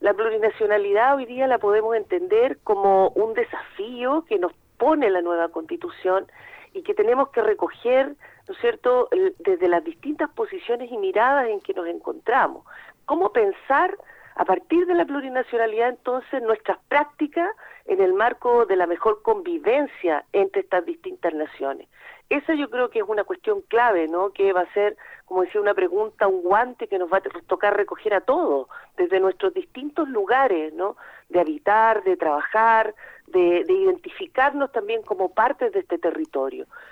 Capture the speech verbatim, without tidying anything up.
La plurinacionalidad hoy día la podemos entender como un desafío que nos pone la nueva Constitución y que tenemos que recoger, ¿no es cierto?, desde las distintas posiciones y miradas en que nos encontramos. ¿Cómo pensar a partir de la plurinacionalidad entonces nuestras prácticas en el marco de la mejor convivencia entre estas distintas naciones? Esa yo creo que es una cuestión clave, ¿no?, que va a ser, como decía, una pregunta, un guante que nos va a tocar recoger a todos, desde nuestros distintos lugares, ¿no?, de habitar, de trabajar, de, de identificarnos también como partes de este territorio.